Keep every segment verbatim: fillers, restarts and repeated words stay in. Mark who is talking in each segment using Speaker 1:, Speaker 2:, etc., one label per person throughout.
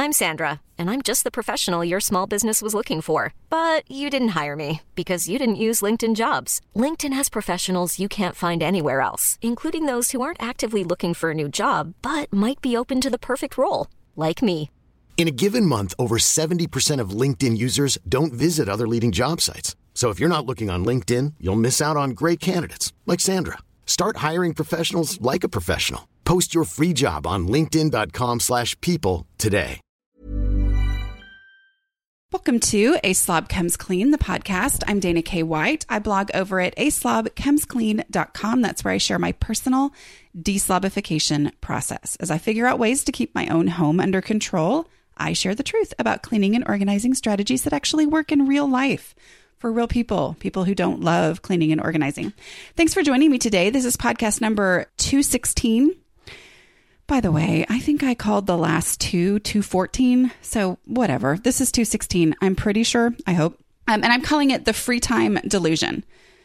Speaker 1: I'm Sandra, and I'm just the professional your small business was looking for. But you didn't hire me because you didn't use LinkedIn Jobs. LinkedIn has professionals you can't find anywhere else, including those who aren't actively looking for a new job, but might be open to the perfect role, like me.
Speaker 2: In a given month, over seventy percent of LinkedIn users don't visit other leading job sites. So if you're not looking on LinkedIn, you'll miss out on great candidates like Sandra. Start hiring professionals like a professional. Post your free job on linkedin.com slash people today.
Speaker 3: Welcome to A Slob Comes Clean, the podcast. I'm Dana K. White. I blog over at a slob comes clean dot com. That's where I share my personal deslobification process. As I figure out ways to keep my own home under control, I share the truth about cleaning and organizing strategies that actually work in real life for real people, people who don't love cleaning and organizing. Thanks for joining me today. This is podcast number two sixteen. By the way, I think I called the last two two fourteen. So whatever. This is two sixteen. I'm pretty sure. I hope. Um, and I'm calling it the free time delusion.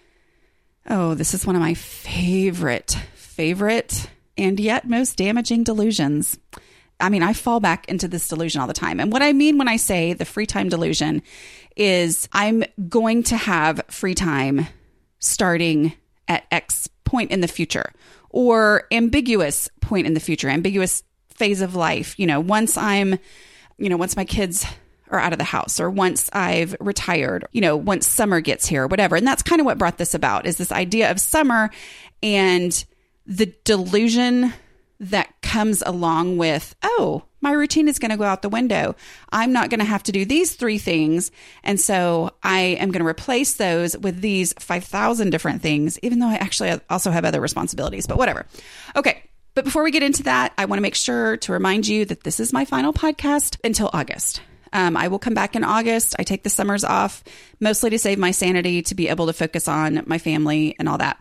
Speaker 3: Oh, this is one of my favorite, favorite, and yet most damaging delusions. I mean, I fall back into this delusion all the time. And what I mean when I say the free time delusion is I'm going to have free time starting at X point in the future, or ambiguous point in the future, ambiguous phase of life. You know, once I'm, you know, once my kids are out of the house, or once I've retired, you know, once summer gets here, or whatever. And that's kind of what brought this about, is this idea of summer and the delusion that comes along with, oh, my routine is going to go out the window. I'm not going to have to do these three things. And so I am going to replace those with these five thousand different things, even though I actually also have other responsibilities, but whatever. Okay. But before we get into that, I want to make sure to remind you that this is my final podcast until August. Um, I will come back in August. I take the summers off, mostly to save my sanity, to be able to focus on my family and all that.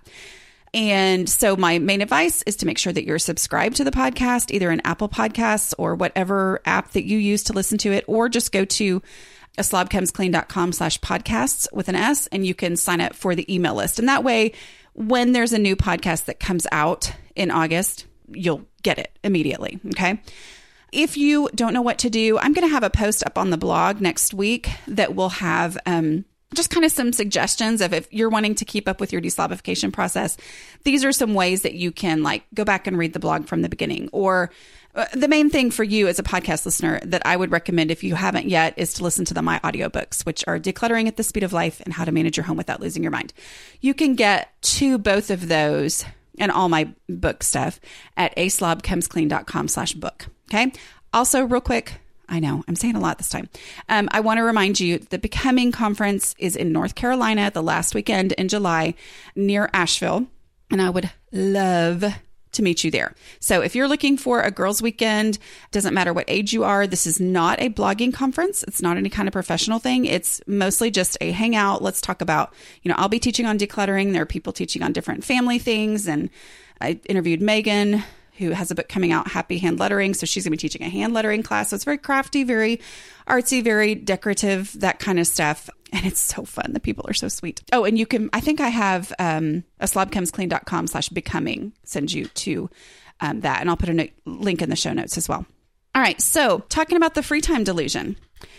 Speaker 3: And so my main advice is to make sure that you're subscribed to the podcast, either in Apple Podcasts or whatever app that you use to listen to it, or just go to a slob comes clean dot com slash podcasts with an S, and you can sign up for the email list. And that way, when there's a new podcast that comes out in August, you'll get it immediately. Okay. If you don't know what to do, I'm going to have a post up on the blog next week that will have, um, just kind of some suggestions of, if you're wanting to keep up with your deslobification process, these are some ways that you can like go back and read the blog from the beginning. Or uh, the main thing for you as a podcast listener that I would recommend, if you haven't yet, is to listen to the My Audiobooks, which are Decluttering at the Speed of Life and How to Manage Your Home Without Losing Your Mind. You can get to both of those and all my book stuff at a slob comes clean dot com slash book. Okay. Also, real quick, I know I'm saying a lot this time. Um, I want to remind you the Becoming Conference is in North Carolina the last weekend in July near Asheville. And I would love to meet you there. So if you're looking for a girls' weekend, doesn't matter what age you are, this is not a blogging conference. It's not any kind of professional thing. It's mostly just a hangout. Let's talk about, you know, I'll be teaching on decluttering. There are people teaching on different family things. And I interviewed Megan, who has a book coming out, Happy Hand Lettering. So she's going to be teaching a hand lettering class. So it's very crafty, very artsy, very decorative, that kind of stuff. And it's so fun. The people are so sweet. Oh, and you can, I think I have um, a slob comes clean dot com slash becoming send you to um, that. And I'll put a no- link in the show notes as well. All right. So talking about the free time delusion.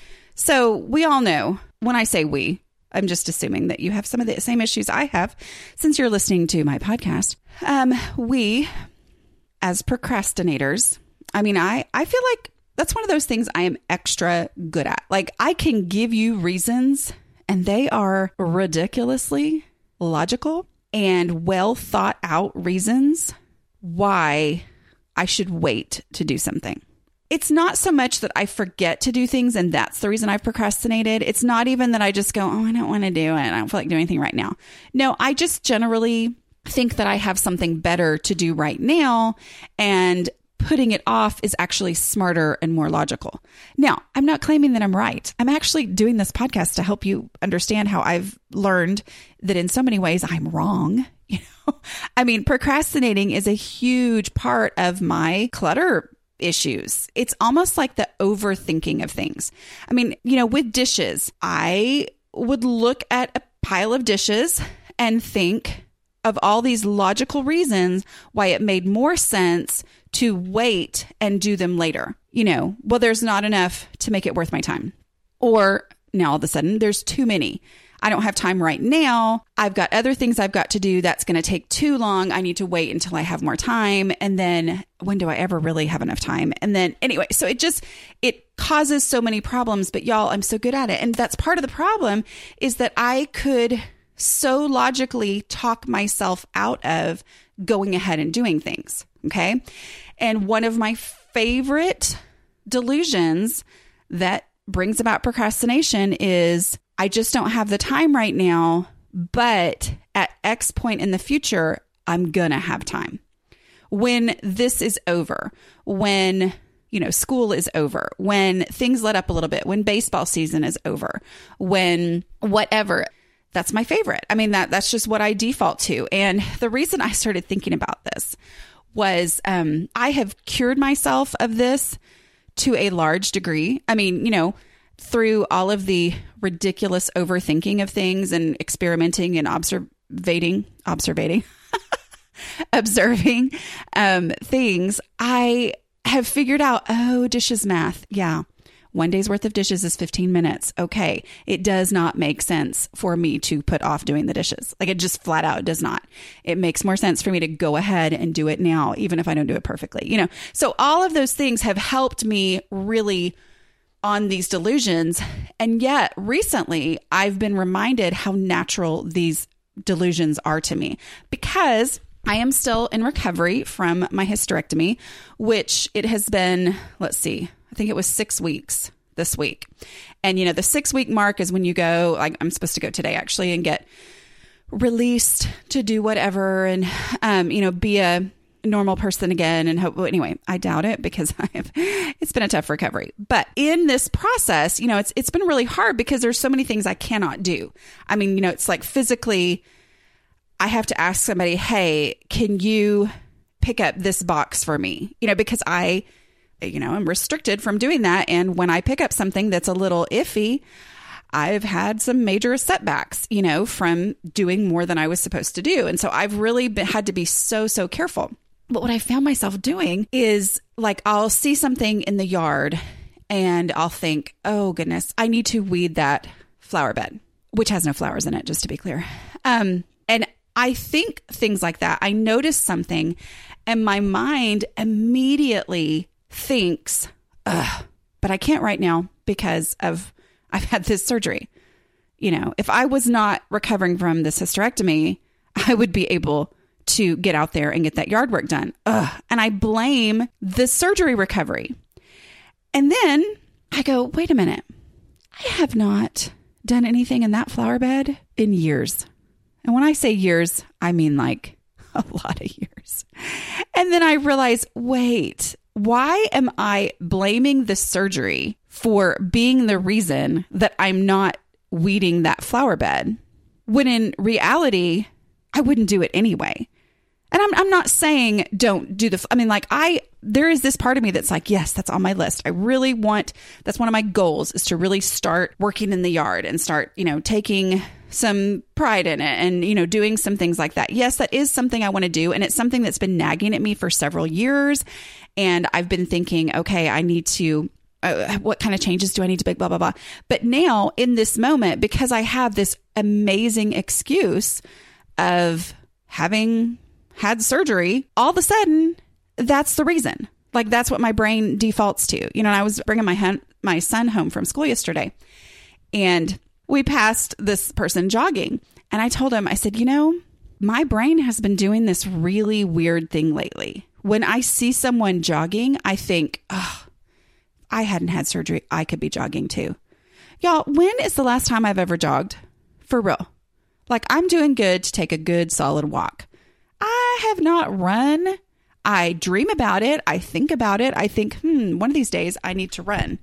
Speaker 3: So we all know, when I say we, I'm just assuming that you have some of the same issues I have since you're listening to my podcast. Um, we... As procrastinators, I mean, I, I feel like that's one of those things I am extra good at. Like, I can give you reasons, and they are ridiculously logical and well thought out reasons why I should wait to do something. It's not so much that I forget to do things and that's the reason I've procrastinated. It's not even that I just go, oh, I don't want to do it. I don't feel like doing anything right now. No, I just generally think that I have something better to do right now, and putting it off is actually smarter and more logical. Now, I'm not claiming that I'm right. I'm actually doing this podcast to help you understand how I've learned that in so many ways I'm wrong. You know, I mean, procrastinating is a huge part of my clutter issues. It's almost like the overthinking of things. I mean, you know, with dishes, I would look at a pile of dishes and think of all these logical reasons why it made more sense to wait and do them later. you know, well, there's not enough to make it worth my time. Or now all of a sudden there's too many. I don't have time right now. I've got other things I've got to do. That's going to take too long. I need to wait until I have more time. And then when do I ever really have enough time? And then anyway, so it just, it causes so many problems, but y'all, I'm so good at it. And that's part of the problem, is that I could so logically talk myself out of going ahead and doing things. Okay. And one of my favorite delusions that brings about procrastination is, I just don't have the time right now, but at X point in the future, I'm going to have time. When this is over, when, you know, school is over, when things let up a little bit, when baseball season is over, when whatever, that's my favorite. I mean, that that's just what I default to. And the reason I started thinking about this was um, I have cured myself of this to a large degree. I mean, you know, through all of the ridiculous overthinking of things and experimenting and observating, observating, observing um, things, I have figured out, oh, dishes math. Yeah. One day's worth of dishes is fifteen minutes. Okay. It does not make sense for me to put off doing the dishes. Like, it just flat out does not. It makes more sense for me to go ahead and do it now, even if I don't do it perfectly, you know? So all of those things have helped me really on these delusions. And yet recently I've been reminded how natural these delusions are to me, because I am still in recovery from my hysterectomy, which it has been, let's see, I think it was six weeks this week. And, you know, the six week mark is when you go, like, I'm supposed to go today actually and get released to do whatever and, um, you know, be a normal person again. And hope, well, anyway, I doubt it, because I have, it's been a tough recovery. But in this process, you know, it's, it's been really hard because there's so many things I cannot do. I mean, you know, it's like physically, I have to ask somebody, hey, can you pick up this box for me? You know, because I, you know, I'm restricted from doing that. And when I pick up something that's a little iffy, I've had some major setbacks, you know, from doing more than I was supposed to do. And so I've really been, had to be so, so careful. But what I found myself doing is, like, I'll see something in the yard and I'll think, oh goodness, I need to weed that flower bed, which has no flowers in it, just to be clear. Um, and I think things like that. I notice something and my mind immediately thinks, ugh, but I can't right now because of, I've had this surgery. You know, if I was not recovering from this hysterectomy, I would be able to get out there and get that yard work done. Ugh. And I blame the surgery recovery. And then I go, wait a minute. I have not done anything in that flower bed in years. And when I say years, I mean like a lot of years. And then I realize, wait, why am I blaming the surgery for being the reason that I'm not weeding that flower bed, when in reality, I wouldn't do it anyway? And I'm I'm not saying don't do the, I mean, like I, there is this part of me that's like, yes, that's on my list. I really want, that's one of my goals, is to really start working in the yard and start, you know, taking some pride in it and, you know, doing some things like that. Yes, that is something I want to do. And it's something that's been nagging at me for several years. And I've been thinking, okay, I need to, uh, what kind of changes do I need to make, blah, blah, blah. But now in this moment, because I have this amazing excuse of having had surgery, all of a sudden, that's the reason. Like, that's what my brain defaults to. You know, and I was bringing my hen- my son home from school yesterday, and we passed this person jogging. And I told him, I said, you know, my brain has been doing this really weird thing lately. When I see someone jogging, I think, oh, I hadn't had surgery, I could be jogging too. Y'all, when is the last time I've ever jogged? For real. Like, I'm doing good to take a good solid walk. I have not run. I dream about it. I think about it. I think, hmm, one of these days I need to run.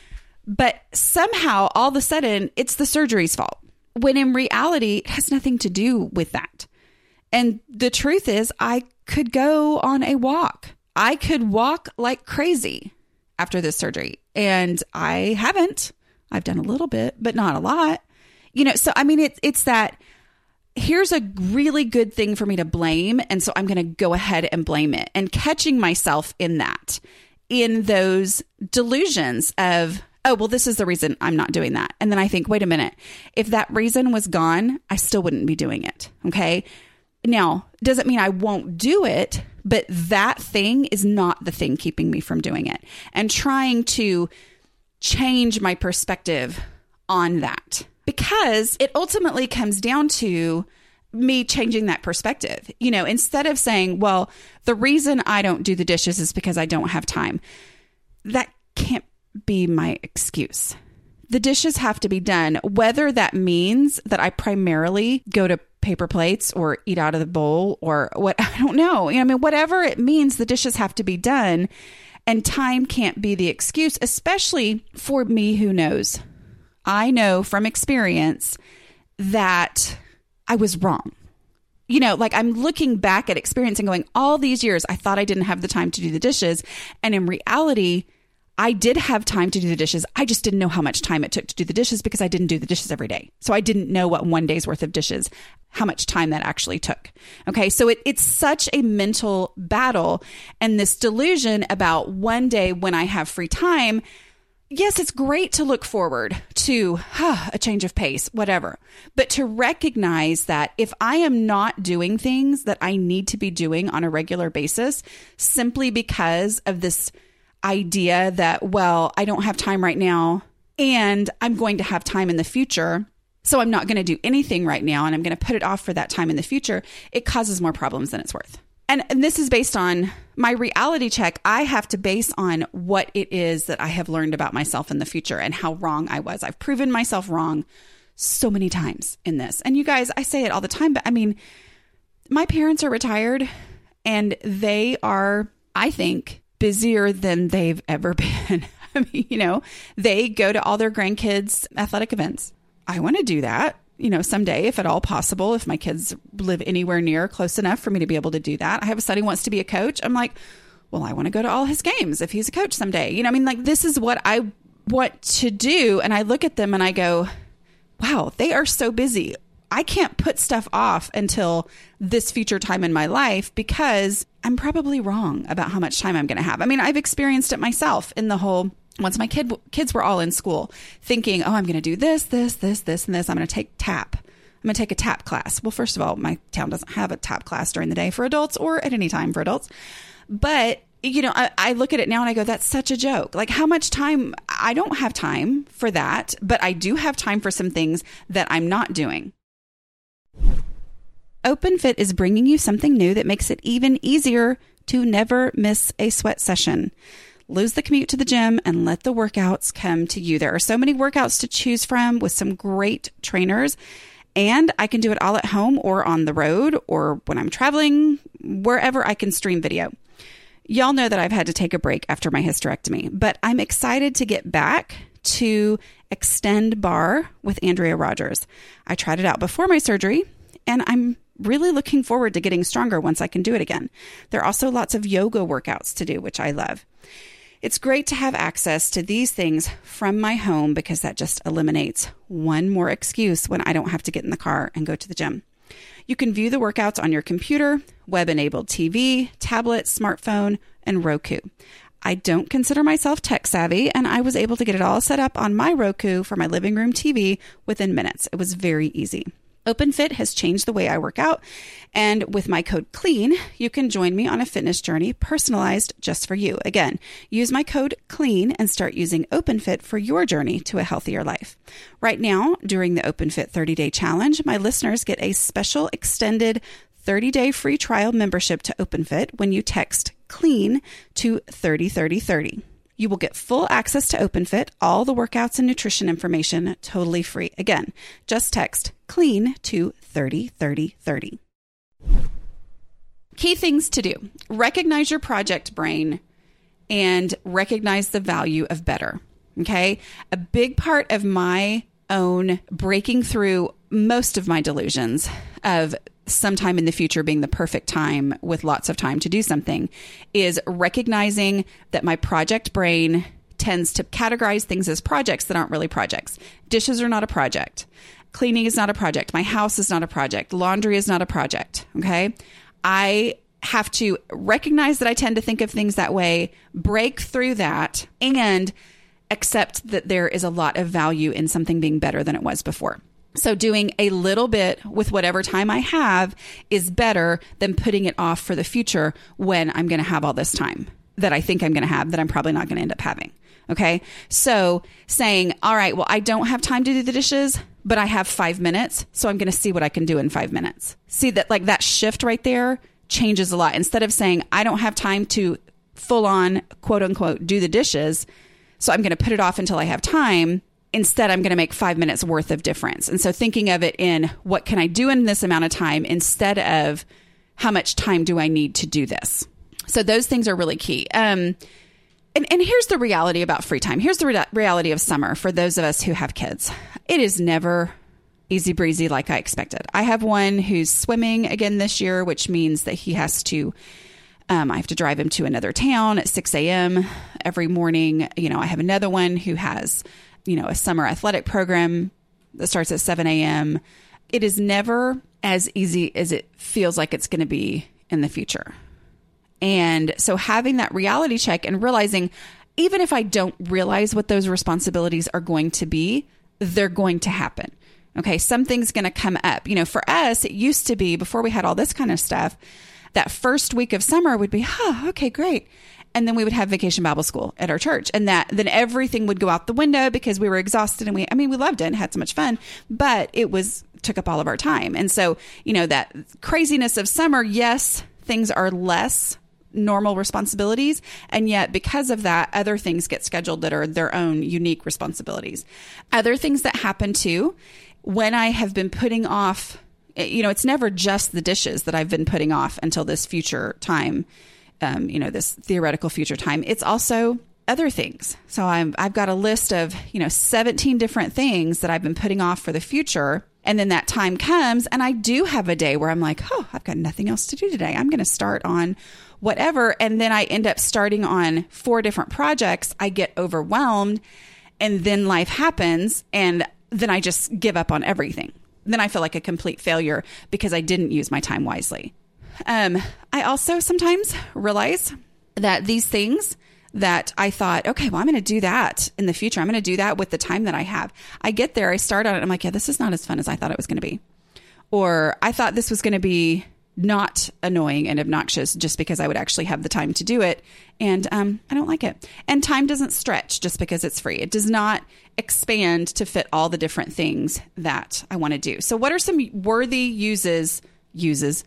Speaker 3: But somehow, all of a sudden, it's the surgery's fault, when in reality, it has nothing to do with that. And the truth is, I could go on a walk. I could walk like crazy after this surgery. And I haven't. I've done a little bit, but not a lot. You know, so I mean, it, it's that here's a really good thing for me to blame. And so I'm going to go ahead and blame it. And catching myself in that in those delusions of, oh, well, this is the reason I'm not doing that. And then I think, wait a minute, if that reason was gone, I still wouldn't be doing it. Okay. Now, doesn't mean I won't do it, but that thing is not the thing keeping me from doing it, and trying to change my perspective on that, because it ultimately comes down to me changing that perspective. You know, instead of saying, well, the reason I don't do the dishes is because I don't have time. That can't be my excuse. The dishes have to be done, whether that means that I primarily go to paper plates or eat out of the bowl or what, I don't know. I mean, whatever it means, the dishes have to be done, and time can't be the excuse, especially for me who knows. I know from experience that I was wrong. You know, like I'm looking back at experience and going, all these years, I thought I didn't have the time to do the dishes. And in reality, I did have time to do the dishes. I just didn't know how much time it took to do the dishes because I didn't do the dishes every day. So I didn't know what one day's worth of dishes, how much time that actually took. Okay. So it, it's such a mental battle, and this delusion about one day when I have free time. Yes, it's great to look forward to huh, a change of pace, whatever, but to recognize that if I am not doing things that I need to be doing on a regular basis, simply because of this idea that, well, I don't have time right now and I'm going to have time in the future, so I'm not going to do anything right now and I'm going to put it off for that time in the future, it causes more problems than it's worth. And, and this is based on my reality check. I have to base on what it is that I have learned about myself in the future and how wrong I was. I've proven myself wrong so many times in this. And you guys, I say it all the time, but I mean, my parents are retired and they are, I think, busier than they've ever been. I mean, you know, they go to all their grandkids' athletic events. I want to do that, you know, someday, if at all possible, if my kids live anywhere near close enough for me to be able to do that. I have a son who wants to be a coach. I'm like, well, I want to go to all his games if he's a coach someday. You know, I mean, like, this is what I want to do. And I look at them and I go, wow, they are so busy. I can't put stuff off until this future time in my life because I'm probably wrong about how much time I'm going to have. I mean, I've experienced it myself in the whole, once my kid kids were all in school, thinking, oh, I'm going to do this, this, this, this, and this. I'm going to take tap. I'm going to take a tap class. Well, first of all, my town doesn't have a tap class during the day for adults or at any time for adults. But, you know, I, I look at it now and I go, that's such a joke. Like, how much time? I don't have time for that, but I do have time for some things that I'm not doing. OpenFit is bringing you something new that makes it even easier to never miss a sweat session. Lose the commute to the gym and let the workouts come to you. There are so many workouts to choose from with some great trainers, and I can do it all at home or on the road or when I'm traveling, wherever I can stream video. Y'all know that I've had to take a break after my hysterectomy, but I'm excited to get back to Extend Bar with Andrea Rogers. I tried it out before my surgery, and I'm really looking forward to getting stronger once I can do it again. There are also lots of yoga workouts to do, which I love. It's great to have access to these things from my home because that just eliminates one more excuse when I don't have to get in the car and go to the gym. You can view the workouts on your computer, web-enabled T V, tablet, smartphone, and Roku. I don't consider myself tech savvy, and I was able to get it all set up on my Roku for my living room T V within minutes. It was very easy. OpenFit has changed the way I work out, and with my code CLEAN, you can join me on a fitness journey personalized just for you. Again, use my code CLEAN and start using OpenFit for your journey to a healthier life. Right now, during the OpenFit thirty-day challenge, my listeners get a special extended thirty-day free trial membership to OpenFit when you text CLEAN to thirty thirty thirty. You will get full access to OpenFit, all the workouts and nutrition information totally free. Again, just text CLEAN to thirty thirty thirty. Key things to do. Recognize your project brain and recognize the value of better. Okay? A big part of my own breaking through most of my delusions of sometime in the future being the perfect time with lots of time to do something is recognizing that my project brain tends to categorize things as projects that aren't really projects. Dishes are not a project. Cleaning is not a project. My house is not a project. Laundry is not a project. Okay. I have to recognize that I tend to think of things that way, break through that, and accept that there is a lot of value in something being better than it was before. So doing a little bit with whatever time I have is better than putting it off for the future when I'm going to have all this time that I think I'm going to have that I'm probably not going to end up having. Okay. So saying, all right, well, I don't have time to do the dishes, but I have five minutes. So I'm going to see what I can do in five minutes. See that, like, that shift right there changes a lot. Instead of saying, I don't have time to full on, quote unquote, do the dishes, so I'm going to put it off until I have time. Instead, I'm going to make five minutes worth of difference. And so thinking of it in what can I do in this amount of time instead of how much time do I need to do this? So those things are really key. Um, and, and here's the reality about free time. Here's the re- reality of summer for those of us who have kids. It is never easy breezy like I expected. I have one who's swimming again this year, which means that he has to Um, I have to drive him to another town at six a.m. every morning. You know, I have another one who has, you know, a summer athletic program that starts at seven a.m. It is never as easy as it feels like it's going to be in the future. And so having that reality check and realizing, even if I don't realize what those responsibilities are going to be, they're going to happen. Okay, something's going to come up. You know, for us, it used to be, before we had all this kind of stuff, that first week of summer would be, oh, okay, great. And then we would have Vacation Bible School at our church. And that then everything would go out the window because we were exhausted and we, I mean, we loved it and had so much fun, but it was, took up all of our time. And so, you know, that craziness of summer, yes, things are less normal responsibilities. And yet because of that, other things get scheduled that are their own unique responsibilities. Other things that happen too, when I have been putting off, you know, it's never just the dishes that I've been putting off until this future time, um, you know, this theoretical future time. It's also other things. So I'm, I've got a list of, you know, seventeen different things that I've been putting off for the future. And then that time comes and I do have a day where I'm like, oh, I've got nothing else to do today. I'm going to start on whatever. And then I end up starting on four different projects. I get overwhelmed and then life happens and then I just give up on everything. Then I feel like a complete failure because I didn't use my time wisely. Um, I also sometimes realize that these things that I thought, okay, well, I'm going to do that in the future. I'm going to do that with the time that I have. I get there, I start on it. I'm like, yeah, this is not as fun as I thought it was going to be. Or I thought this was going to be not annoying and obnoxious just because I would actually have the time to do it. And um, I don't like it. And time doesn't stretch just because it's free. It does not expand to fit all the different things that I want to do. So what are some worthy uses, uses,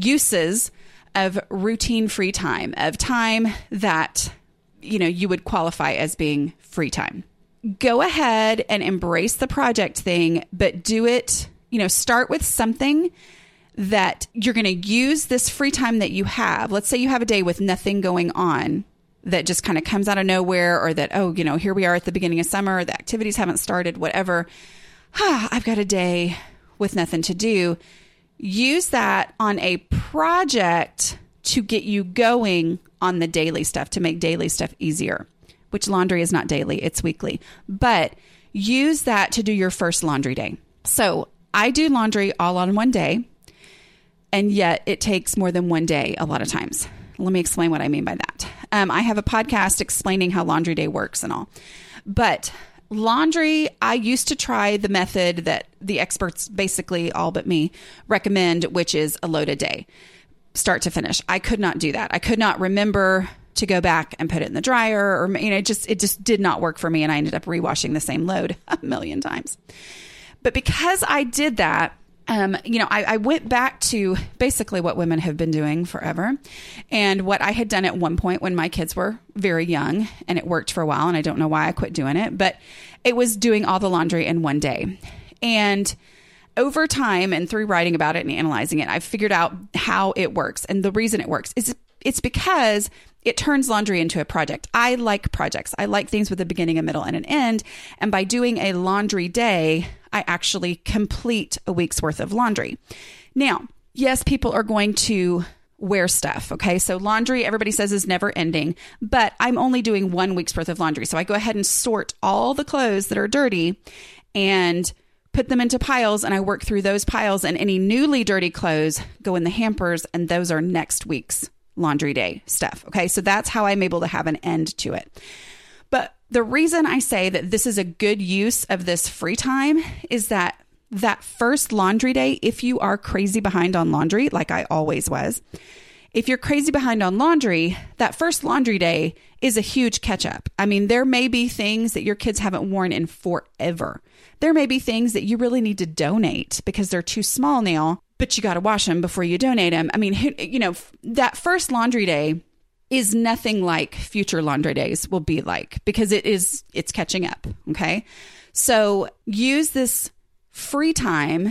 Speaker 3: uses of routine free time, of time that, you know, you would qualify as being free time? Go ahead and embrace the project thing, but do it, you know, start with something that you're going to use this free time that you have. Let's say you have a day with nothing going on that just kind of comes out of nowhere, or that, oh, you know, here we are at the beginning of summer, the activities haven't started, whatever. Ah, I've got a day with nothing to do. Use that on a project to get you going on the daily stuff, to make daily stuff easier, which laundry is not daily, it's weekly. But use that to do your first laundry day. So I do laundry all on one day. And yet it takes more than one day a lot of times. Let me explain what I mean by that. Um, I have a podcast explaining how laundry day works and all. But laundry, I used to try the method that the experts, basically all but me, recommend, which is a load a day, start to finish. I could not do that. I could not remember to go back and put it in the dryer, or, you know, it just, it just did not work for me. And I ended up rewashing the same load a million times. But because I did that, Um, you know, I, I went back to basically what women have been doing forever, and what I had done at one point when my kids were very young, and it worked for a while, and I don't know why I quit doing it, but it was doing all the laundry in one day. And over time, and through writing about it and analyzing it, I've figured out how it works. And the reason it works is it's because it turns laundry into a project. I like projects. I like things with a beginning, a middle, and an end. And by doing a laundry day, I actually complete a week's worth of laundry. Now, yes, people are going to wear stuff. Okay. So laundry, everybody says, is never ending, but I'm only doing one week's worth of laundry. So I go ahead and sort all the clothes that are dirty and put them into piles, and I work through those piles, and any newly dirty clothes go in the hampers, and those are next week's laundry day stuff. Okay. So that's how I'm able to have an end to it. But the reason I say that this is a good use of this free time is that that first laundry day, if you are crazy behind on laundry, like I always was, if you're crazy behind on laundry, that first laundry day is a huge catch up. I mean, there may be things that your kids haven't worn in forever. There may be things that you really need to donate because they're too small now, but you got to wash them before you donate them. I mean, you know, that first laundry day is nothing like future laundry days will be like, because it is, it's catching up. Okay. So use this free time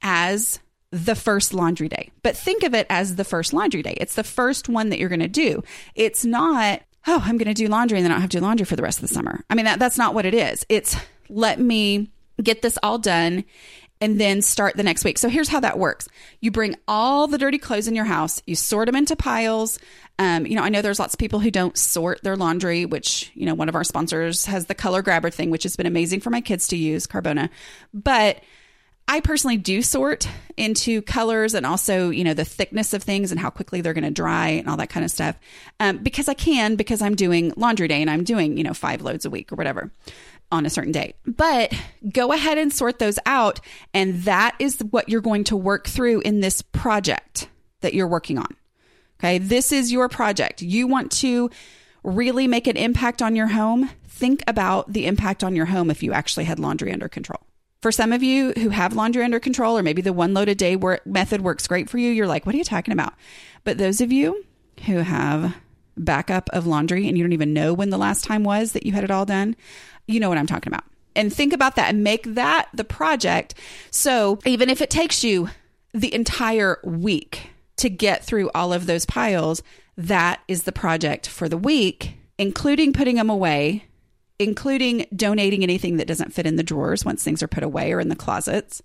Speaker 3: as the first laundry day, but think of it as the first laundry day. It's the first one that you're going to do. It's not, oh, I'm going to do laundry and then I don't have to do laundry for the rest of the summer. I mean, that, that's not what it is. It's let me get this all done and then start the next week. So here's how that works. You bring all the dirty clothes in your house, you sort them into piles. Um, you know, I know there's lots of people who don't sort their laundry, which, you know, one of our sponsors has the color grabber thing, which has been amazing for my kids to use, Carbona. But I personally do sort into colors and also, you know, the thickness of things and how quickly they're going to dry and all that kind of stuff. Um, because I can, because I'm doing laundry day and I'm doing, you know, five loads a week or whatever on a certain day. But go ahead and sort those out. And that is what you're going to work through in this project that you're working on. Okay. This is your project. You want to really make an impact on your home. Think about the impact on your home if you actually had laundry under control. For some of you who have laundry under control, or maybe the one load a day work method works great for you, you're like, what are you talking about? But those of you who have backup of laundry and you don't even know when the last time was that you had it all done, you know what I'm talking about. And think about that and make that the project. So even if it takes you the entire week to get through all of those piles, that is the project for the week, including putting them away, including donating anything that doesn't fit in the drawers once things are put away or in the closets.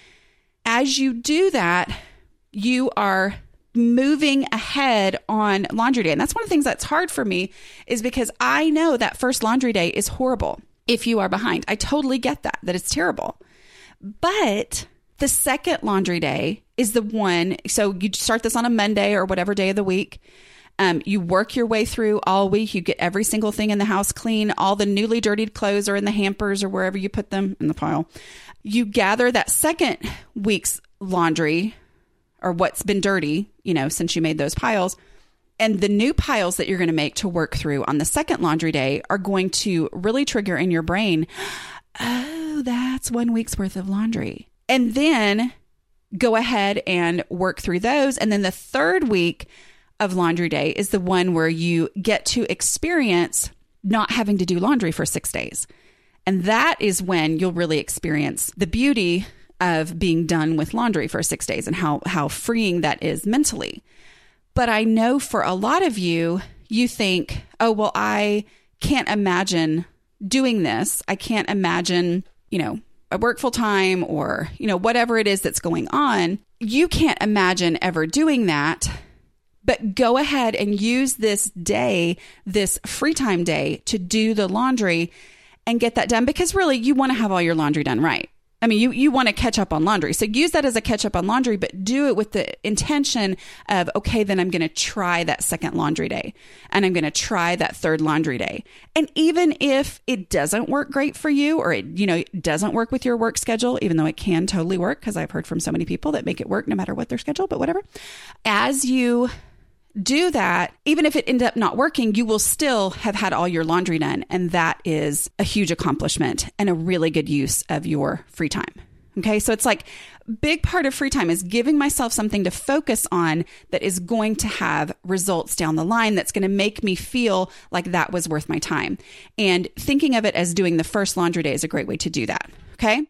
Speaker 3: As you do that, you are moving ahead on laundry day. And that's one of the things that's hard for me, is because I know that first laundry day is horrible if you are behind. I totally get that, that it's terrible. But the second laundry day is the one. So you start this on a Monday or whatever day of the week. Um, you work your way through all week. You get every single thing in the house clean. All the newly dirtied clothes are in the hampers or wherever you put them in the pile. You gather that second week's laundry, or what's been dirty, you know, since you made those piles. And the new piles that you're going to make to work through on the second laundry day are going to really trigger in your brain, oh, that's one week's worth of laundry. And then go ahead and work through those. And then the third week of laundry day is the one where you get to experience not having to do laundry for six days. And that is when you'll really experience the beauty of being done with laundry for six days and how, how freeing that is mentally. But I know for a lot of you, you think, oh, well, I can't imagine doing this. I can't imagine, you know, I work full time or, you know, whatever it is that's going on. You can't imagine ever doing that. But go ahead and use this day, this free time day, to do the laundry and get that done, because really you want to have all your laundry done right. I mean, you, you want to catch up on laundry. So use that as a catch up on laundry, but do it with the intention of, okay, then I'm going to try that second laundry day and I'm going to try that third laundry day. And even if it doesn't work great for you, or it, you know, doesn't work with your work schedule, even though it can totally work, because I've heard from so many people that make it work no matter what their schedule, but whatever. As you do that, even if it ended up not working, you will still have had all your laundry done. And that is a huge accomplishment and a really good use of your free time. Okay. So it's like a big part of free time is giving myself something to focus on that is going to have results down the line, that's going to make me feel like that was worth my time. And thinking of it as doing the first laundry day is a great way to do that. Okay.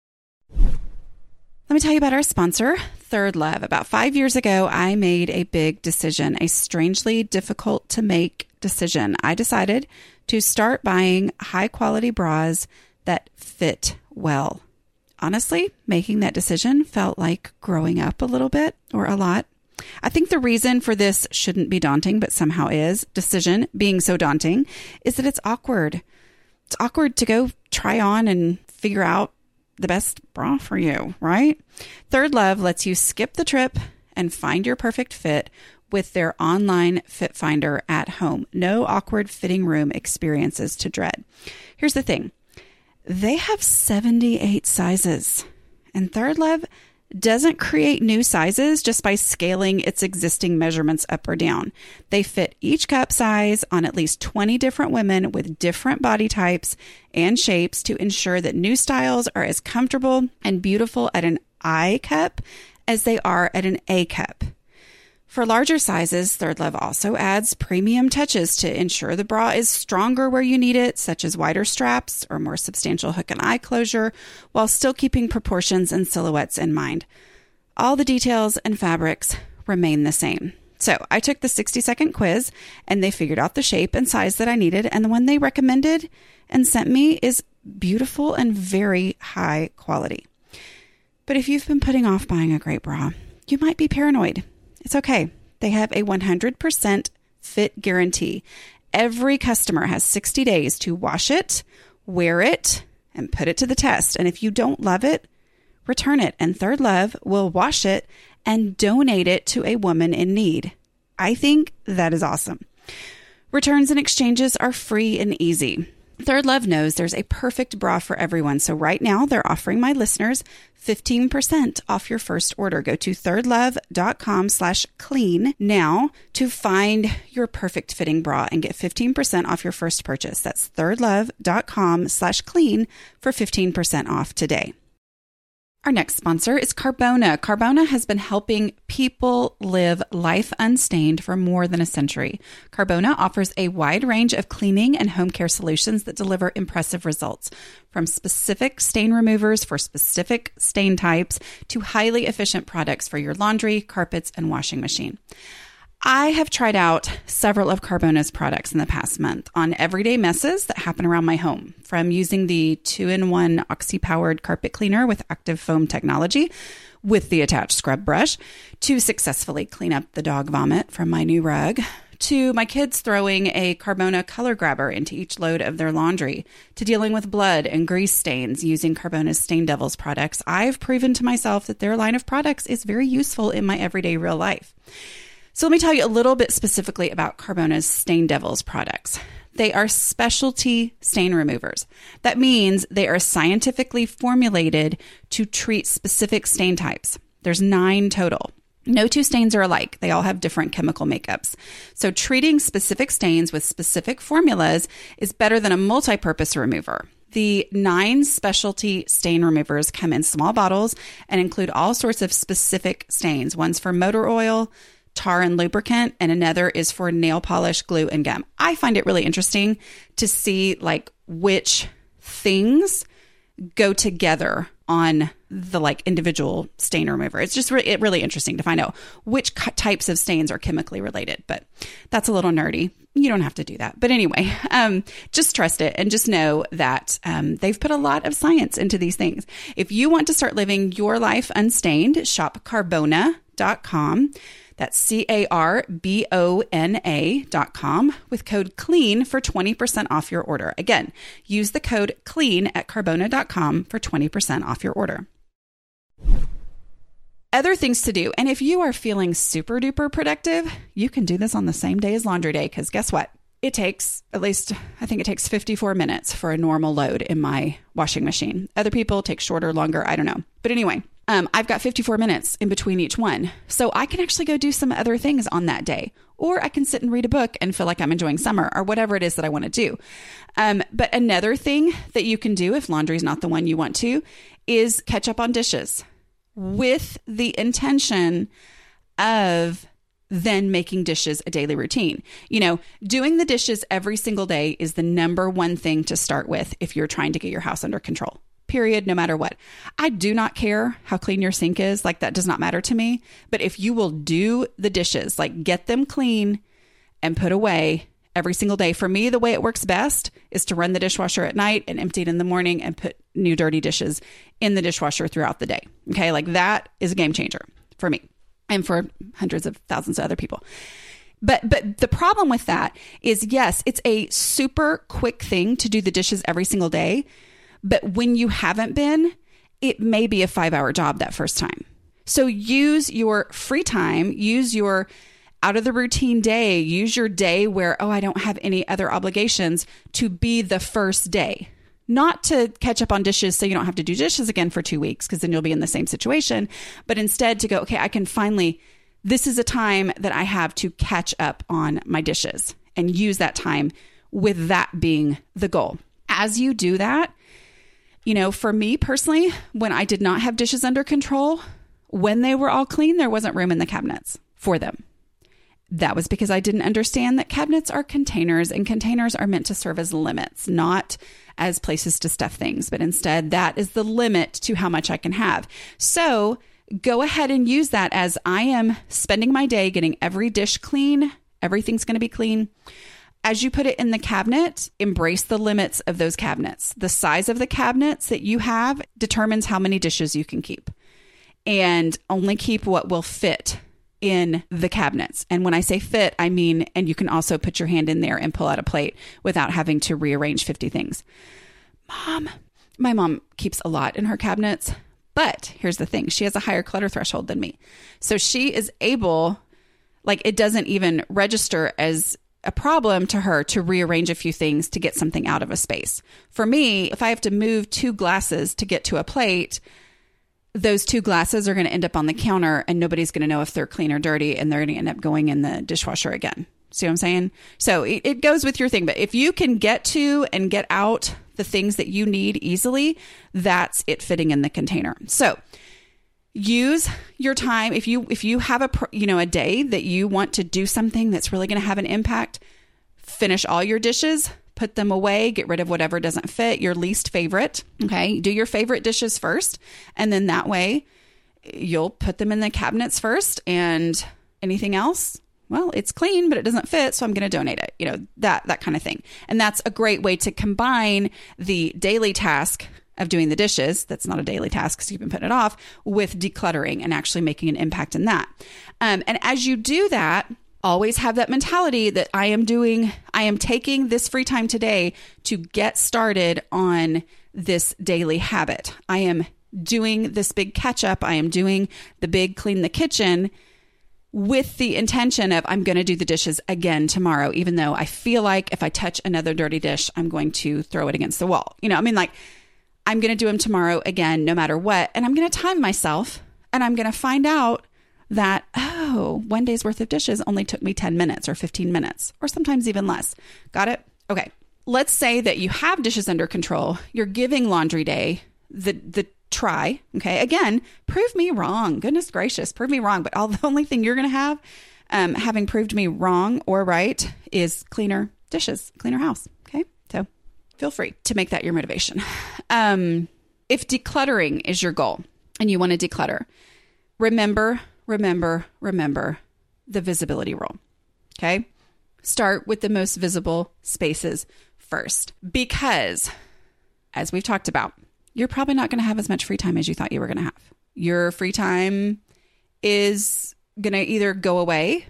Speaker 3: Let me tell you about our sponsor, Third Love. About five years ago, I made a big decision, a strangely difficult to make decision. I decided to start buying high quality bras that fit well. Honestly, making that decision felt like growing up a little bit, or a lot. I think the reason for this shouldn't be daunting, but somehow is, decision being so daunting, is that it's awkward. It's awkward to go try on and figure out the best bra for you, right? Third Love lets you skip the trip and find your perfect fit with their online fit finder at home. No awkward fitting room experiences to dread. Here's the thing. They have seventy-eight sizes, and Third Love doesn't create new sizes just by scaling its existing measurements up or down. They fit each cup size on at least twenty different women with different body types and shapes to ensure that new styles are as comfortable and beautiful at an I cup as they are at an A cup. For larger sizes, Third Love also adds premium touches to ensure the bra is stronger where you need it, such as wider straps or more substantial hook and eye closure, while still keeping proportions and silhouettes in mind. All the details and fabrics remain the same. So I took the sixty second quiz and they figured out the shape and size that I needed, and the one they recommended and sent me is beautiful and very high quality. But if you've been putting off buying a great bra, you might be paranoid. It's okay. They have a one hundred percent fit guarantee. Every customer has sixty days to wash it, wear it, and put it to the test. And if you don't love it, return it. And Third Love will wash it and donate it to a woman in need. I think that is awesome. Returns and exchanges are free and easy. Third Love knows there's a perfect bra for everyone. So right now they're offering my listeners fifteen percent off your first order. Go to thirdlove.com slash clean now to find your perfect fitting bra and get fifteen percent off your first purchase. That's thirdlove.com slash clean for fifteen percent off today. Our next sponsor is Carbona. Carbona has been helping people live life unstained for more than a century. Carbona offers a wide range of cleaning and home care solutions that deliver impressive results, from specific stain removers for specific stain types to highly efficient products for your laundry, carpets, and washing machine. I have tried out several of Carbona's products in the past month on everyday messes that happen around my home, from using the two in one oxy-powered carpet cleaner with active foam technology with the attached scrub brush, to successfully clean up the dog vomit from my new rug, to my kids throwing a Carbona color grabber into each load of their laundry, to dealing with blood and grease stains using Carbona's Stain Devils products. I've proven to myself that their line of products is very useful in my everyday real life. So let me tell you a little bit specifically about Carbona's Stain Devils products. They are specialty stain removers. That means they are scientifically formulated to treat specific stain types. There's nine total. No two stains are alike. They all have different chemical makeups. So treating specific stains with specific formulas is better than a multi-purpose remover. The nine specialty stain removers come in small bottles and include all sorts of specific stains. One's for motor oil, tar and lubricant, and another is for nail polish, glue, and gum. I find it really interesting to see like which things go together on the like individual stain remover. It's just re- it really interesting to find out which cu- types of stains are chemically related, but that's a little nerdy. You don't have to do that. But anyway, um, just trust it and just know that um, they've put a lot of science into these things. If you want to start living your life unstained, shop carbona dot com. That's C A R B O N A dot com with code CLEAN for twenty percent off your order. Again, use the code CLEAN at carbona dot com for twenty percent off your order. Other things to do. And if you are feeling super duper productive, you can do this on the same day as laundry day, because guess what? It takes at least, I think it takes fifty-four minutes for a normal load in my washing machine. Other people take shorter, longer, I don't know. But anyway, um, I've got fifty-four minutes in between each one. So I can actually go do some other things on that day. Or I can sit and read a book and feel like I'm enjoying summer or whatever it is that I want to do. Um, but another thing that you can do if laundry is not the one you want to is catch up on dishes with the intention of then making dishes a daily routine. You know, doing the dishes every single day is the number one thing to start with if you're trying to get your house under control. Period, no matter what. I do not care how clean your sink is. Like, that does not matter to me. But if you will do the dishes, like get them clean and put away every single day. For me, the way it works best is to run the dishwasher at night and empty it in the morning and put new dirty dishes in the dishwasher throughout the day. Okay, like that is a game changer for me and for hundreds of thousands of other people. But but the problem with that is, yes, it's a super quick thing to do the dishes every single day. But when you haven't been it may be a five hour job that first time. So use your free time, use your out of the routine day, use your day where, oh, I don't have any other obligations to be the first day. Not to catch up on dishes so you don't have to do dishes again for two weeks because then you'll be in the same situation, but instead to go, okay, I can finally, this is a time that I have to catch up on my dishes and use that time with that being the goal. As you do that, you know, for me personally, when I did not have dishes under control, when they were all clean, there wasn't room in the cabinets for them. That was because I didn't understand that cabinets are containers and containers are meant to serve as limits, not as places to stuff things, but instead that is the limit to how much I can have. So go ahead and use that as I am spending my day getting every dish clean. Everything's going to be clean. As you put it in the cabinet, embrace the limits of those cabinets. The size of the cabinets that you have determines how many dishes you can keep, and only keep what will fit in the cabinets. And when I say fit, I mean, and you can also put your hand in there and pull out a plate without having to rearrange fifty things. Mom, my mom keeps a lot in her cabinets, but here's the thing. She has a higher clutter threshold than me. So she is able, like it doesn't even register as a problem to her to rearrange a few things to get something out of a space. For me, if I have to move two glasses to get to a plate, those two glasses are going to end up on the counter and nobody's going to know if they're clean or dirty, and they're going to end up going in the dishwasher again. See what I'm saying? So it, it goes with your thing. But if you can get to and get out the things that you need easily, that's it fitting in the container. So use your time. If you, if you have a, you know, a day that you want to do something that's really going to have an impact, finish all your dishes, put them away, get rid of whatever doesn't fit, your least favorite. Okay. Do your favorite dishes first. And then that way you'll put them in the cabinets first, and anything else, well, it's clean, but it doesn't fit, so I'm going to donate it. You know, that, that kind of thing. And that's a great way to combine the daily task of doing the dishes. That's not a daily task because you've been putting it off, with decluttering and actually making an impact in that. Um, and as you do that, always have that mentality that I am doing, I am taking this free time today to get started on this daily habit. I am doing this big catch up. I am doing the big clean the kitchen with the intention of I'm going to do the dishes again tomorrow, even though I feel like if I touch another dirty dish, I'm going to throw it against the wall. You know, I mean, like I'm going to do them tomorrow again, no matter what. And I'm going to time myself, and I'm going to find out that, oh, one day's worth of dishes only took me ten minutes or fifteen minutes, or sometimes even less. Got it? Okay. Let's say that you have dishes under control. You're giving laundry day the, the try. Okay. Again, prove me wrong. Goodness gracious, prove me wrong. But all the only thing you're going to have, um, having proved me wrong or right, is cleaner dishes, cleaner house. Okay. So feel free to make that your motivation. Um, if decluttering is your goal and you want to declutter, remember Remember, remember the visibility rule. Okay. Start with the most visible spaces first, because as we've talked about, you're probably not going to have as much free time as you thought you were going to have. Your free time is going to either go away,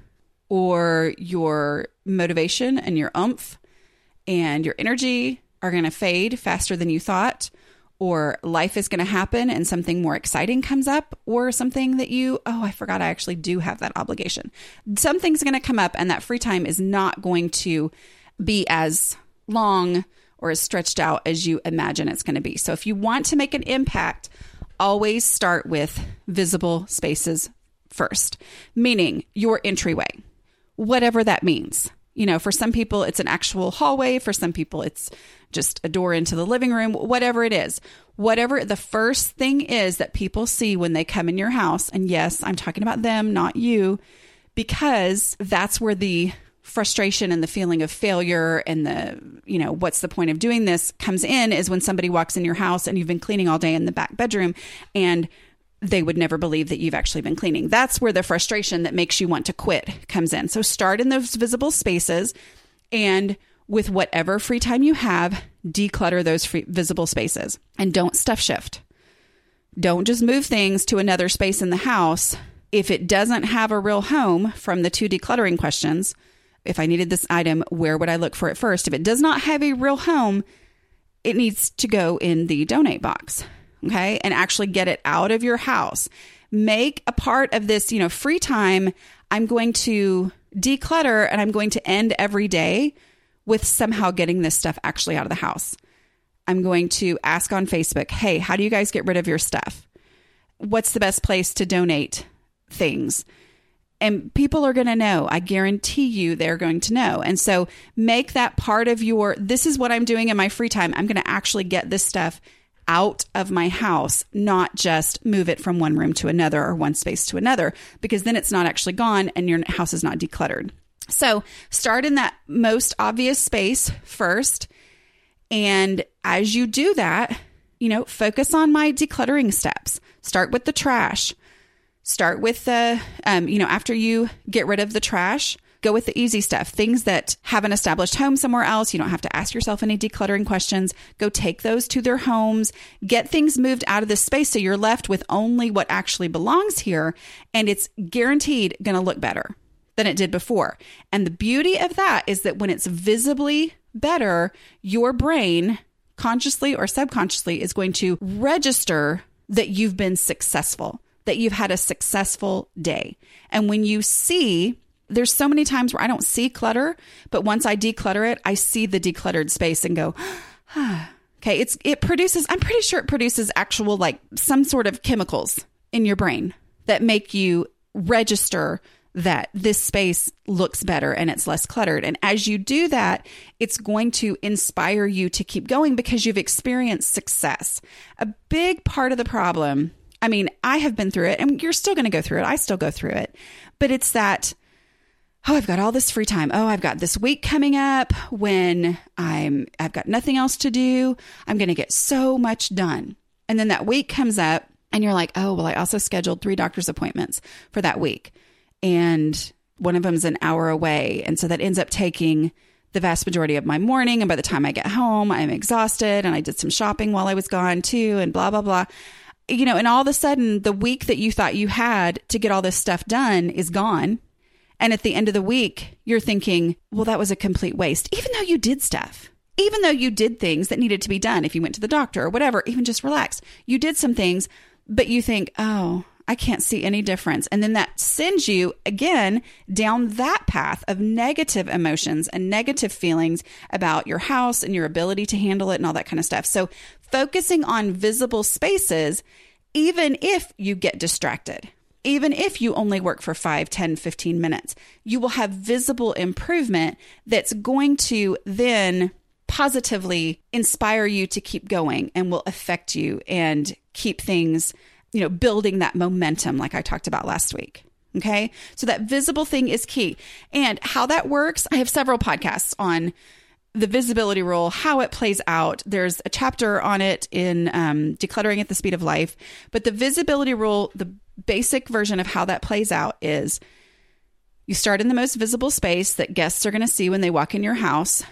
Speaker 3: or your motivation and your oomph and your energy are going to fade faster than you thought, or life is going to happen and something more exciting comes up, or something that you, oh, I forgot I actually do have that obligation. Something's going to come up, and that free time is not going to be as long or as stretched out as you imagine it's going to be. So if you want to make an impact, always start with visible spaces first, meaning your entryway, whatever that means. You know, for some people, it's an actual hallway. For some people, it's just a door into the living room, whatever it is. Whatever the first thing is that people see when they come in your house. And yes, I'm talking about them, not you, because that's where the frustration and the feeling of failure and the, you know, what's the point of doing this comes in, is when somebody walks in your house and you've been cleaning all day in the back bedroom, and they would never believe that you've actually been cleaning. That's where the frustration that makes you want to quit comes in. So start in those visible spaces, and with whatever free time you have, declutter those free, visible spaces, and don't stuff shift. Don't just move things to another space in the house if it doesn't have a real home. From the two decluttering questions, if I needed this item, where would I look for it first? If it does not have a real home, it needs to go in the donate box. okay, and actually get it out of your house. Make a part of this, you know, free time. I'm going to declutter and I'm going to end every day with somehow getting this stuff actually out of the house. I'm going to ask on Facebook, hey, how do you guys get rid of your stuff? What's the best place to donate things? And people are going to know. I guarantee you they're going to know. And so make that part of your, this is what I'm doing in my free time. I'm going to actually get this stuff out of my house, not just move it from one room to another or one space to another, because then it's not actually gone and your house is not decluttered. So start in that most obvious space first. And as you do that, you know, focus on my decluttering steps. Start with the trash. Start with the, um, you know, after you get rid of the trash, go with the easy stuff. Things that have an established home somewhere else. You don't have to ask yourself any decluttering questions. Go take those to their homes. Get things moved out of this space so you're left with only what actually belongs here. And it's guaranteed going to look better than it did before. And the beauty of that is that when it's visibly better, your brain, consciously or subconsciously, is going to register that you've been successful, that you've had a successful day. And when you see, there's so many times where I don't see clutter, but once I declutter it, I see the decluttered space and go, ah. Okay, it's it produces, I'm pretty sure it produces actual, like some sort of chemicals in your brain that make you register that this space looks better and it's less cluttered. And as you do that, it's going to inspire you to keep going because you've experienced success. A big part of the problem, I mean, I have been through it and you're still going to go through it. I still go through it. But it's that, oh, I've got all this free time. Oh, I've got this week coming up when I'm, I've got nothing else to do. I'm going to get so much done. And then that week comes up and you're like, oh, well, I also scheduled three doctor's appointments for that week. And one of them is an hour away. And so that ends up taking the vast majority of my morning. And by the time I get home, I'm exhausted. And I did some shopping while I was gone too, and blah, blah, blah. You know, and all of a sudden, the week that you thought you had to get all this stuff done is gone. And at the end of the week, you're thinking, well, that was a complete waste, even though you did stuff, even though you did things that needed to be done. If you went to the doctor or whatever, even just relax, you did some things, but you think, oh, I can't see any difference. And then that sends you again down that path of negative emotions and negative feelings about your house and your ability to handle it and all that kind of stuff. So focusing on visible spaces, even if you get distracted, even if you only work for five, ten, fifteen minutes, you will have visible improvement that's going to then positively inspire you to keep going and will affect you and keep things, you know, building that momentum like I talked about last week. Okay. So that visible thing is key. And how that works, I have several podcasts on the visibility rule, how it plays out. There's a chapter on it in um, Decluttering at the Speed of Life. But the visibility rule, the basic version of how that plays out is you start in the most visible space that guests are going to see when they walk in your house,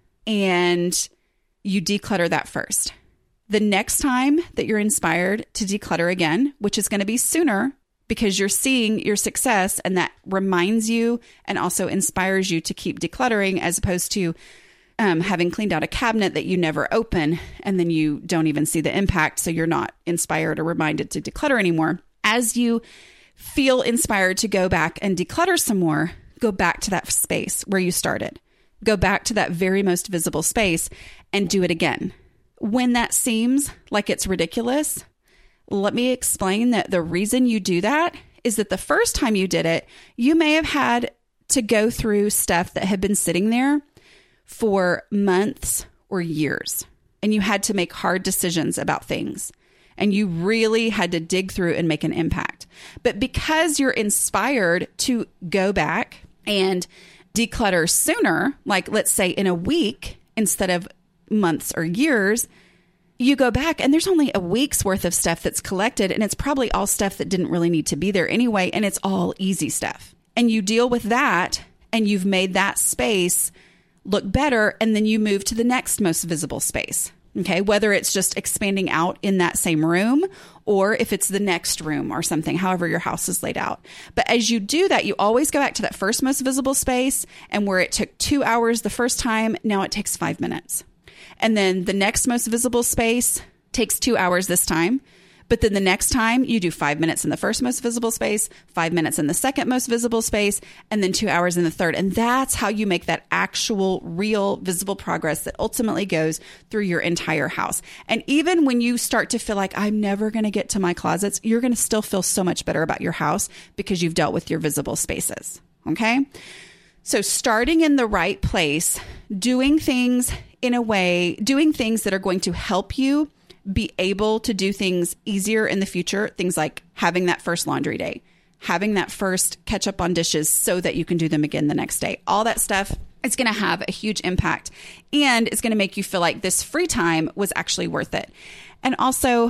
Speaker 3: and you declutter that first. The next time that you're inspired to declutter again, which is going to be sooner because you're seeing your success and that reminds you and also inspires you to keep decluttering, as opposed to um, having cleaned out a cabinet that you never open and then you don't even see the impact. So you're not inspired or reminded to declutter anymore. As you feel inspired to go back and declutter some more, go back to that space where you started. Go back to that very most visible space and do it again. When that seems like it's ridiculous, let me explain that the reason you do that is that the first time you did it, you may have had to go through stuff that had been sitting there for months or years, and you had to make hard decisions about things, and you really had to dig through and make an impact. But because you're inspired to go back and declutter sooner, like let's say in a week instead of months or years, you go back and there's only a week's worth of stuff that's collected, and it's probably all stuff that didn't really need to be there anyway, and it's all easy stuff. And you deal with that, and you've made that space look better, and then you move to the next most visible space. Okay, whether it's just expanding out in that same room or if it's the next room or something, however your house is laid out. But as you do that, you always go back to that first most visible space, and where it took two hours the first time, now it takes five minutes. And then the next most visible space Takes two hours this time. But then the next time you do five minutes in the first most visible space, five minutes in the second most visible space, and then two hours in the third. And that's how you make that actual, real, visible progress that ultimately goes through your entire house. And even when you start to feel like I'm never going to get to my closets, you're going to still feel so much better about your house because you've dealt with your visible spaces. Okay? So starting in the right place, doing things in a way, doing things that are going to help you be able to do things easier in the future. Things like having that first laundry day, having that first catch up on dishes so that you can do them again the next day. All that stuff is going to have a huge impact, and it's going to make you feel like this free time was actually worth it. And also,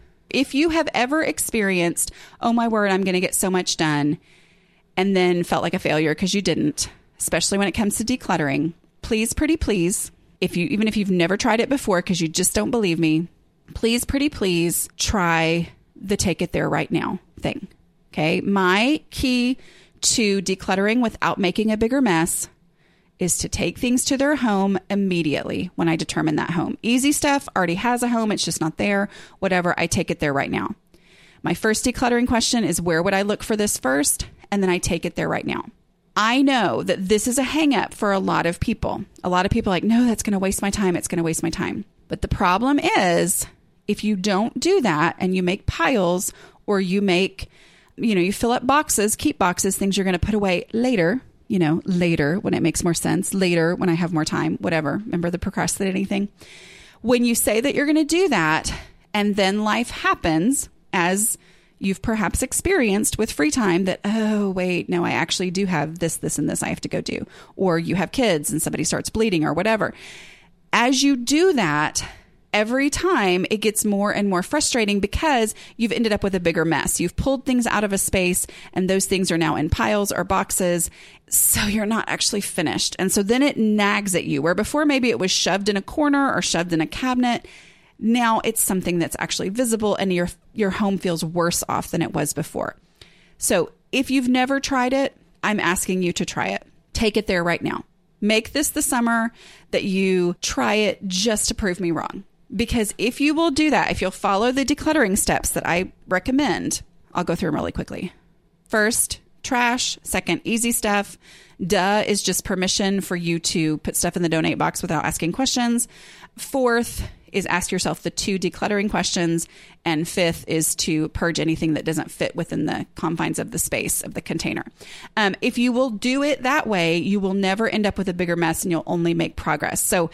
Speaker 3: if you have ever experienced, oh my word, I'm going to get so much done, and then felt like a failure because you didn't, especially when it comes to decluttering, please, pretty please, if you, even if you've never tried it before because you just don't believe me, please, pretty please, try the take it there right now thing. Okay. My key to decluttering without making a bigger mess is to take things to their home immediately when I determine that home. Easy stuff already has a home. It's just not there. Whatever. I take it there right now. My first decluttering question is, where would I look for this first? And then I take it there right now. I know that this is a hang up for a lot of people. A lot of people are like, no, that's going to waste my time. It's going to waste my time. But the problem is, if you don't do that and you make piles, or you make, you know, you fill up boxes, keep boxes, things you're going to put away later, you know, later when it makes more sense, later when I have more time, whatever. Remember the procrastinating thing? When you say that you're going to do that, and then life happens, as you've perhaps experienced with free time, that, oh, wait, no, I actually do have this, this, and this I have to go do. Or you have kids and somebody starts bleeding or whatever. As you do that, every time it gets more and more frustrating because you've ended up with a bigger mess. You've pulled things out of a space and those things are now in piles or boxes. So you're not actually finished. And so then it nags at you, where before maybe it was shoved in a corner or shoved in a cabinet. Now it's something that's actually visible, and your your home feels worse off than it was before. So if you've never tried it, I'm asking you to try it. Take it there right now. Make this the summer that you try it just to prove me wrong. Because if you will do that, if you'll follow the decluttering steps that I recommend, I'll go through them really quickly. First, trash. Second, easy stuff. Duh is just permission for you to put stuff in the donate box without asking questions. Fourth is ask yourself the two decluttering questions. And fifth is to purge anything that doesn't fit within the confines of the space of the container. Um, if you will do it that way, you will never end up with a bigger mess, and you'll only make progress. So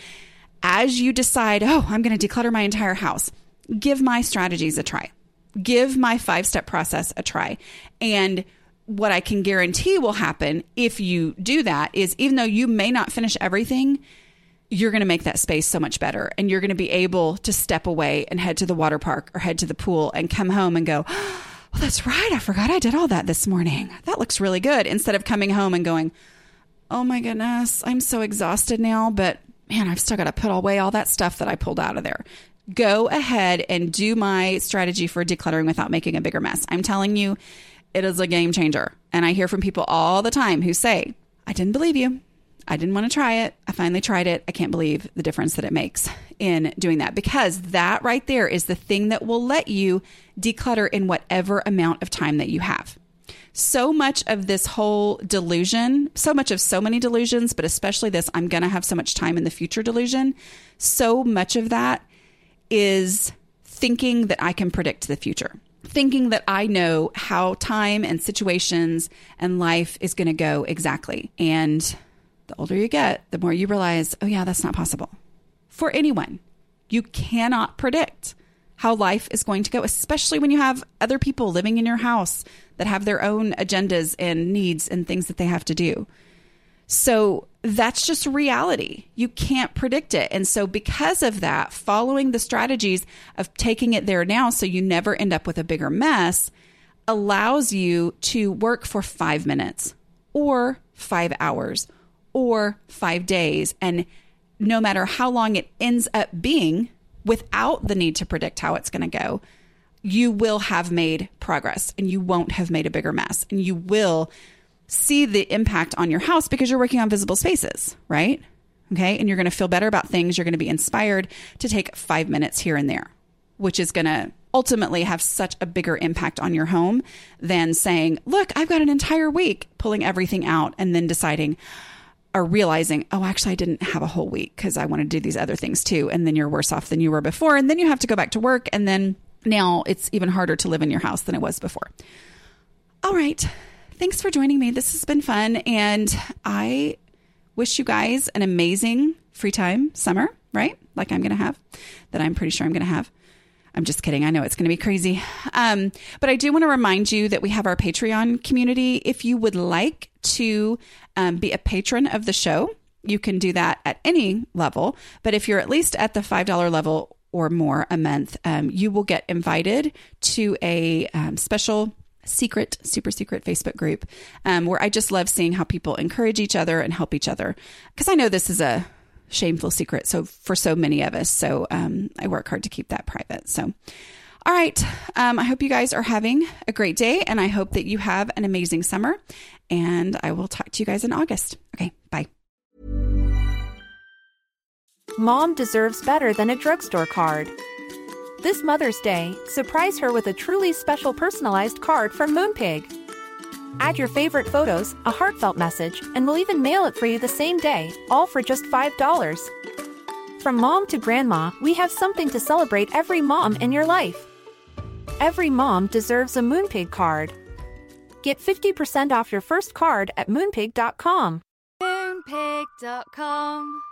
Speaker 3: as you decide, oh, I'm going to declutter my entire house, give my strategies a try. Give my five-step process a try. And what I can guarantee will happen if you do that is, even though you may not finish everything, you're going to make that space so much better. And you're going to be able to step away and head to the water park or head to the pool and come home and go, oh, well, that's right. I forgot I did all that this morning. That looks really good. Instead of coming home and going, oh my goodness, I'm so exhausted now, but man, I've still got to put away all that stuff that I pulled out of there. Go ahead and do my strategy for decluttering without making a bigger mess. I'm telling you, it is a game changer. And I hear from people all the time who say, I didn't believe you. I didn't want to try it. I finally tried it. I can't believe the difference that it makes in doing that, because that right there is the thing that will let you declutter in whatever amount of time that you have. So much of this whole delusion, so much of so many delusions, but especially this, I'm going to have so much time in the future delusion. So much of that is thinking that I can predict the future, thinking that I know how time and situations and life is going to go exactly. And the older you get, the more you realize, oh yeah, that's not possible for anyone. You cannot predict how life is going to go, especially when you have other people living in your house that have their own agendas and needs and things that they have to do. So that's just reality. You can't predict it. And so because of that, following the strategies of taking it there now so you never end up with a bigger mess allows you to work for five minutes or five hours or five days. And no matter how long it ends up being, without the need to predict how it's going to go, you will have made progress and you won't have made a bigger mess, and you will see the impact on your house because you're working on visible spaces, right? Okay. And you're going to feel better about things. You're going to be inspired to take five minutes here and there. which is going to ultimately have such a bigger impact on your home than saying, look, I've got an entire week, pulling everything out and then deciding or realizing, oh, actually, I didn't have a whole week because I want to do these other things too. And then you're worse off than you were before. And then you have to go back to work. And then now it's even harder to live in your house than it was before. All right. Thanks for joining me. This has been fun. And I wish you guys an amazing free time summer, right? Like I'm going to have, that I'm pretty sure I'm going to have. I'm just kidding. I know it's going to be crazy. Um, but I do want to remind you that we have our Patreon community. If you would like to um, be a patron of the show, you can do that at any level. But if you're at least at the five dollars level or more a month, um, you will get invited to a um, special secret, super secret Facebook group um, where I just love seeing how people encourage each other and help each other. Because I know this is a shameful secret. So for so many of us. So um, I work hard to keep that private. So, all right. Um, I hope you guys are having a great day and I hope that you have an amazing summer and I will talk to you guys in August. Okay. Bye.
Speaker 4: Mom deserves better than a drugstore card. This Mother's Day, surprise her with a truly special personalized card from Moonpig. Add your favorite photos, a heartfelt message, and we'll even mail it for you the same day, all for just five dollars. From mom to grandma, we have something to celebrate every mom in your life. Every mom deserves a Moonpig card. Get fifty percent off your first card at moonpig dot com.
Speaker 5: Moonpig dot com